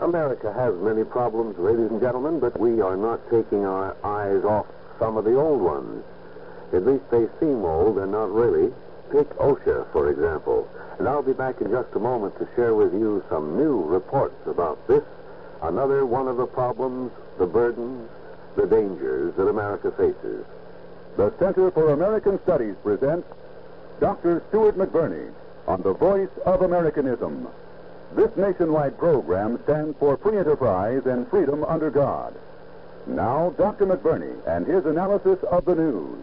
America has many problems, ladies and gentlemen, but we are not taking our eyes off some of the old ones. At least they seem old and not really. Take OSHA, for example. And I'll be back in just a moment to share with you some new reports about this, another one of the problems, the burdens, the dangers that America faces. The Center for American Studies presents Dr. Stuart McBurney on The Voice of Americanism. This nationwide program stands for free enterprise and freedom under God. Now, Dr. McBurney and his analysis of the news.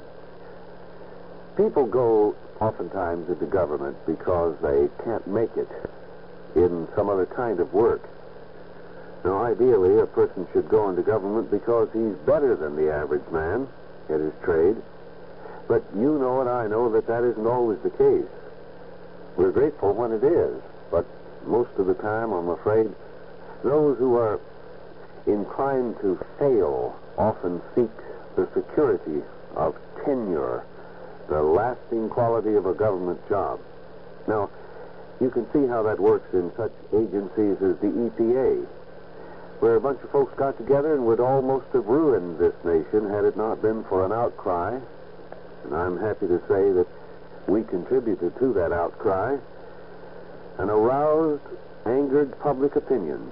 People go oftentimes into government because they can't make it in some other kind of work. Now, ideally, a person should go into government because he's better than the average man at his trade. But you know and I know that that isn't always the case. We're grateful when it is, but most of the time, I'm afraid, those who are inclined to fail often seek the security of tenure, the lasting quality of a government job. Now, you can see how that works in such agencies as the EPA, where a bunch of folks got together and would almost have ruined this nation had it not been for an outcry. And I'm happy to say that we contributed to that outcry. An aroused, angered public opinion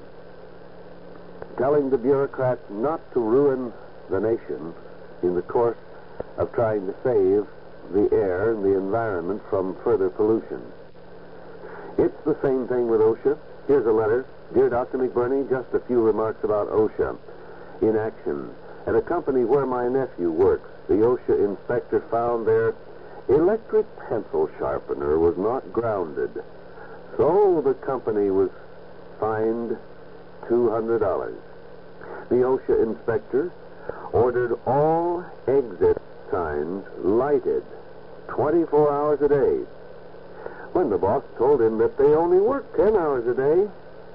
telling the bureaucrats not to ruin the nation in the course of trying to save the air and the environment from further pollution. It's the same thing with OSHA. Here's a letter. Dear Dr. McBurney, just a few remarks about OSHA in action. At a company where my nephew works, the OSHA inspector found their electric pencil sharpener was not grounded. So the company was fined $200. The OSHA inspector ordered all exit signs lighted 24 hours a day, when the boss told him that they only work 10 hours a day.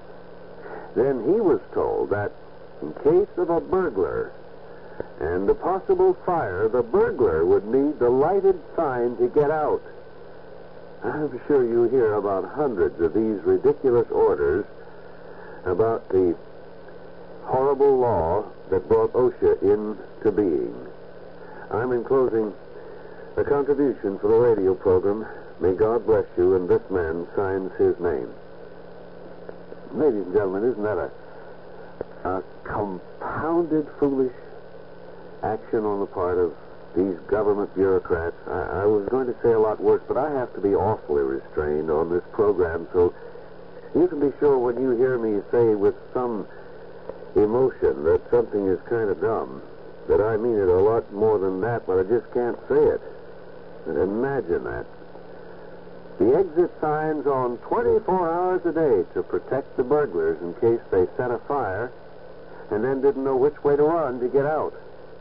Then he was told that in case of a burglar and a possible fire, the burglar would need the lighted sign to get out. I'm sure you hear about hundreds of these ridiculous orders about the horrible law that brought OSHA into being. I'm enclosing a contribution for the radio program. May God bless you, and this man signs his name. Ladies and gentlemen, isn't that a compounded foolish action on the part of these government bureaucrats? I was going to say a lot worse, but I have to be awfully restrained on this program, so you can be sure when you hear me say with some emotion that something is kind of dumb, that I mean it a lot more than that, but I just can't say it. And imagine that. The exit signs on 24 hours a day to protect the burglars in case they set a fire and then didn't know which way to run to get out.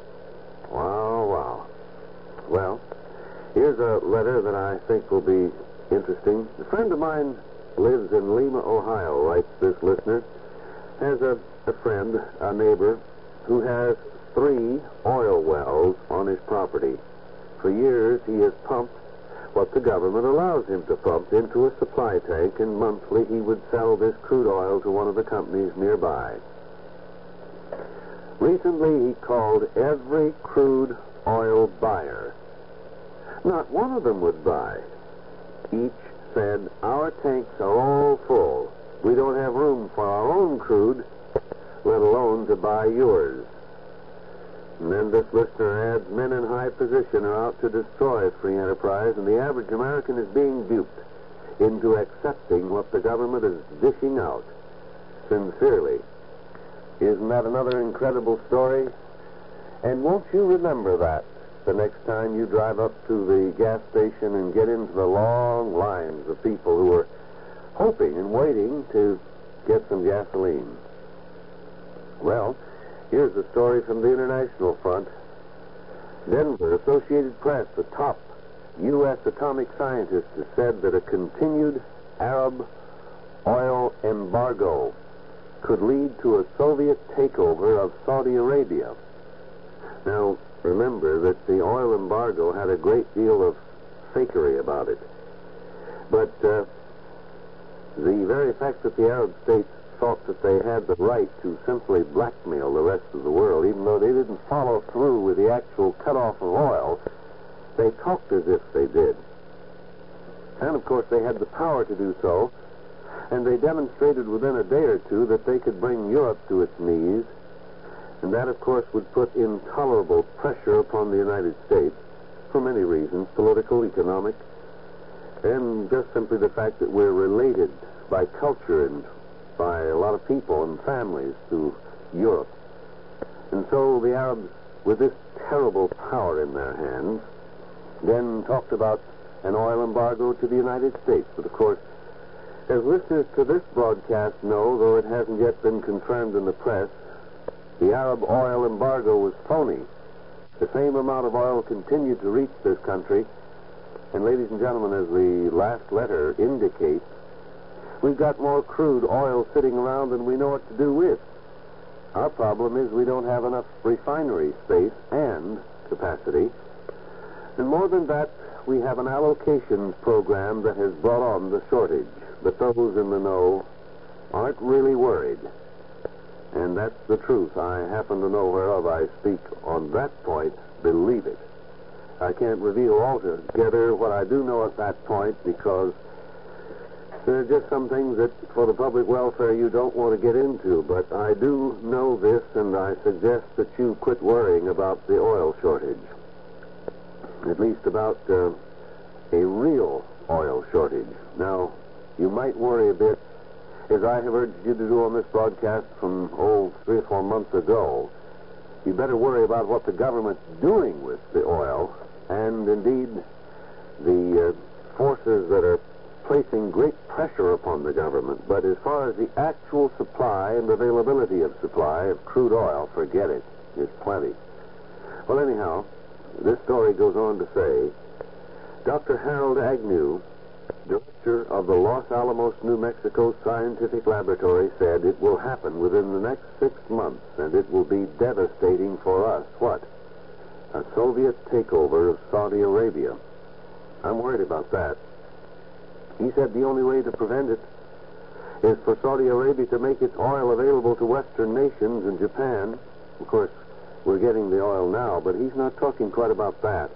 Wow. Well, here's a letter that I think will be interesting. A friend of mine lives in Lima, Ohio, writes this listener, has a friend, a neighbor, who has 3 oil wells on his property. For years, he has pumped what the government allows him to pump into a supply tank, and monthly he would sell this crude oil to one of the companies nearby. Recently, he called every crude oil buyer. Not one of them would buy. Each said, our tanks are all full. We don't have room for our own crude, let alone to buy yours. And then this listener adds, men in high position are out to destroy free enterprise, and the average American is being duped into accepting what the government is dishing out. Sincerely. Isn't that another incredible story? And won't you remember that the next time you drive up to the gas station and get into the long lines of people who are hoping and waiting to get some gasoline? Well, here's a story from the international front. Denver, Associated Press, the top U.S. atomic scientist, has said that a continued Arab oil embargo could lead to a Soviet takeover of Saudi Arabia. Now, remember that the oil embargo had a great deal of fakery about it. But the very fact that the Arab states thought that they had the right to simply blackmail the rest of the world, even though they didn't follow through with the actual cutoff of oil. They talked as if they did. And, of course, they had the power to do so, and they demonstrated within a day or two that they could bring Europe to its knees, and that, of course, would put intolerable pressure upon the United States for many reasons, political, economic, and just simply the fact that we're related by culture and by a lot of people and families to Europe. And so the Arabs, with this terrible power in their hands, then talked about an oil embargo to the United States. But, of course, as listeners to this broadcast know, though it hasn't yet been confirmed in the press, the Arab oil embargo was phony. The same amount of oil continued to reach this country. And, ladies and gentlemen, as the last letter indicates, we've got more crude oil sitting around than we know what to do with. Our problem is we don't have enough refinery space and capacity. And more than that, we have an allocations program that has brought on the shortage. But those in the know aren't really worried. And that's the truth. I happen to know whereof I speak on that point. Believe it. I can't reveal altogether what I do know at that point, because there are just some things that, for the public welfare, you don't want to get into. But I do know this, and I suggest that you quit worrying about the oil shortage. At least about a real oil shortage. Now, you might worry a bit, as I have urged you to do on this broadcast from, 3 or 4 months ago. You better worry about what the government's doing with the oil, and indeed the forces that are placing great pressure upon the government. But as far as the actual supply and availability of supply of crude oil, forget it. There's plenty. Well, anyhow, this story goes on to say, Dr. Harold Agnew, director of the Los Alamos, New Mexico Scientific Laboratory, said it will happen within the next 6 months, and it will be devastating for us. What? A Soviet takeover of Saudi Arabia. I'm worried about that. He said the only way to prevent it is for Saudi Arabia to make its oil available to Western nations and Japan. Of course, we're getting the oil now, but he's not talking quite about that.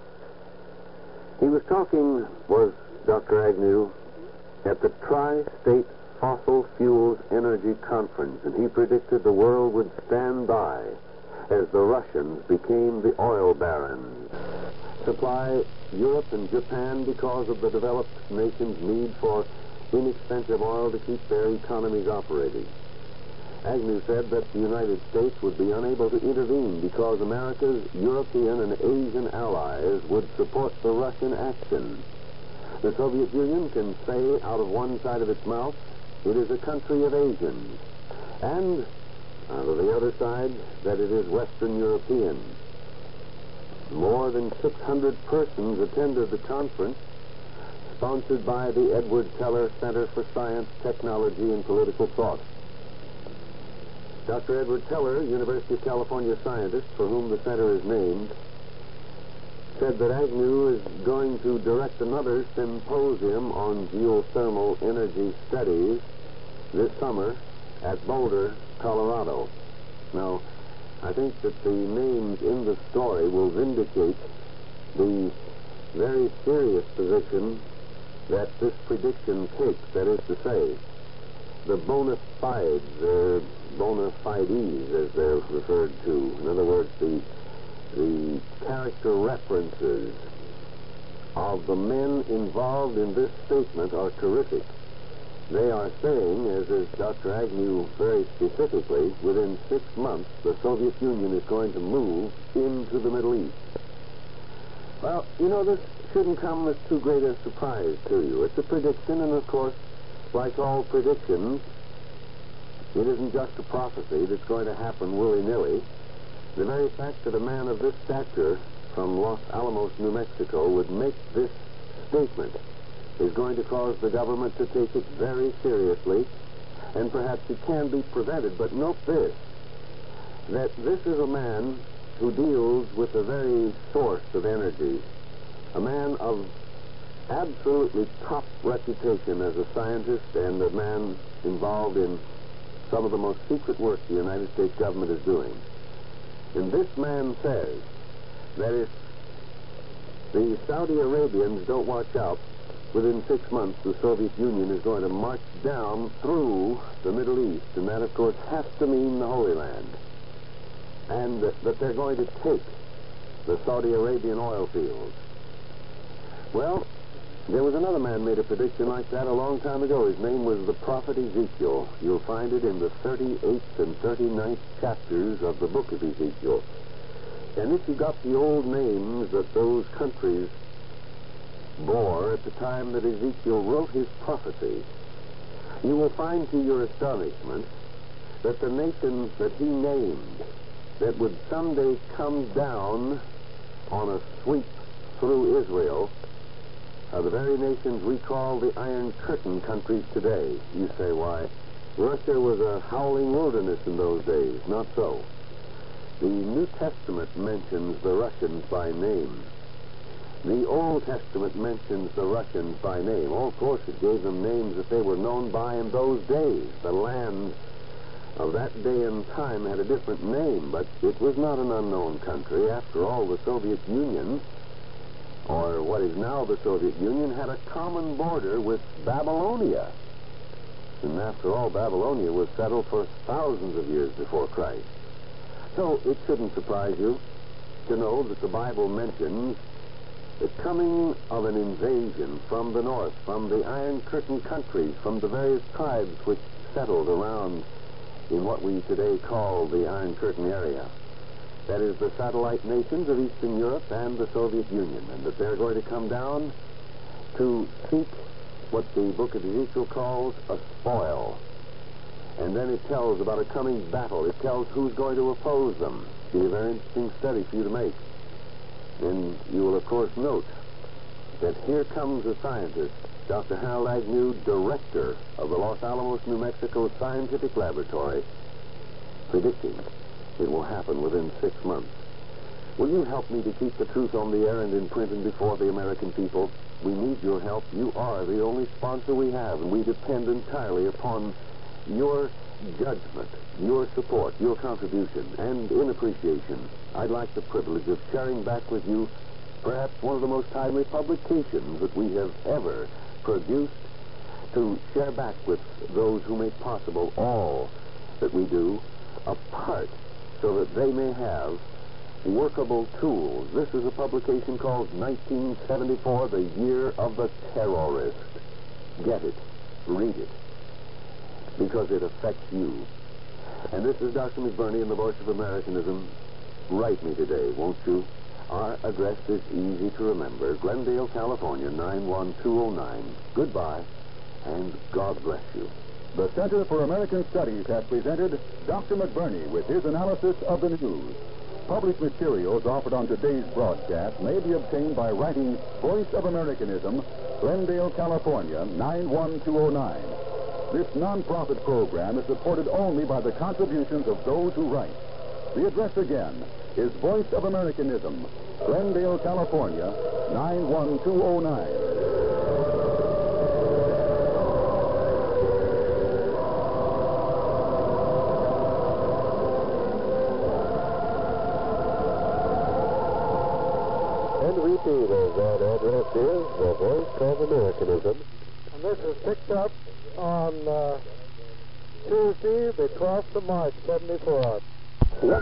He was talking, was Dr. Agnew, at the Tri-State Fossil Fuels Energy Conference, and he predicted the world would stand by as the Russians became the oil barons. Supply Europe and Japan because of the developed nations' need for inexpensive oil to keep their economies operating. Agnew said that the United States would be unable to intervene because America's European and Asian allies would support the Russian action. The Soviet Union can say out of one side of its mouth, it is a country of Asians, and out of the other side, that it is Western European. More than 600 persons attended the conference, sponsored by the Edward Teller Center for Science, Technology, and Political Thought. Dr. Edward Teller, University of California scientist, for whom the center is named, said that Agnew is going to direct another symposium on geothermal energy studies this summer at Boulder, Colorado. Now, I think that the names in the story will vindicate the very serious position that this prediction takes. That is to say, the bona fides, bona fides, as they're referred to. In other words, the character references of the men involved in this statement are terrific. They are saying, as is Dr. Agnew very specifically, within 6 months, the Soviet Union is going to move into the Middle East. Well, you know, this shouldn't come as too great a surprise to you. It's a prediction, and of course, like all predictions, it isn't just a prophecy that's going to happen willy-nilly. The very fact that a man of this stature from Los Alamos, New Mexico, would make this statement is going to cause the government to take it very seriously, and perhaps it can be prevented. But note this, that this is a man who deals with the very source of energy, a man of absolutely top reputation as a scientist and a man involved in some of the most secret work the United States government is doing. And this man says that if the Saudi Arabians don't watch out, within 6 months the Soviet Union is going to march down through the Middle East, and that, of course, has to mean the Holy Land. And that they're going to take the Saudi Arabian oil fields. Well, there was another man made a prediction like that a long time ago. His name was the prophet Ezekiel. You'll find it in the 38th and 39th chapters of the book of Ezekiel. And if you got the old names that those countries bore at the time that Ezekiel wrote his prophecy, you will find to your astonishment that the nations that he named that would someday come down on a sweep through Israel are the very nations we call the Iron Curtain countries today. You say, why? Russia was a howling wilderness in those days. Not so. The New Testament mentions the Russians by name. The Old Testament mentions the Russians by name. Oh, of course, it gave them names that they were known by in those days. The land of that day and time had a different name, but it was not an unknown country. After all, the Soviet Union, or what is now the Soviet Union, had a common border with Babylonia. And after all, Babylonia was settled for thousands of years before Christ. So it shouldn't surprise you to know that the Bible mentions the coming of an invasion from the north, from the Iron Curtain countries, from the various tribes which settled around in what we today call the Iron Curtain area. That is, the satellite nations of Eastern Europe and the Soviet Union, and that they're going to come down to seek what the book of Ezekiel calls a spoil. And then it tells about a coming battle. It tells who's going to oppose them. It'll be a very interesting study for you to make. And you will, of course, note that here comes a scientist, Dr. Harold Agnew, director of the Los Alamos, New Mexico Scientific Laboratory, predicting it will happen within 6 months. Will you help me to keep the truth on the air and in print and before the American people? We need your help. You are the only sponsor we have, and we depend entirely upon your judgment, your support, your contribution, and in appreciation, I'd like the privilege of sharing back with you perhaps one of the most timely publications that we have ever produced, to share back with those who make possible all that we do, a part so that they may have workable tools. This is a publication called 1974, the Year of the Terrorist. Get it. Read it. Because it affects you. And this is Dr. McBurney in the Voice of Americanism. Write me today, won't you? Our address is easy to remember. Glendale, California, 91209. Goodbye, and God bless you. The Center for American Studies has presented Dr. McBurney with his analysis of the news. Published materials offered on today's broadcast may be obtained by writing Voice of Americanism, Glendale, California, 91209. This non-profit program is supported only by the contributions of those who write. The address again is Voice of Americanism, Glendale, California, 91209. repeat, as that address is the Voice of Americanism. And this is picked up on Tuesday, the 12th of March, 74.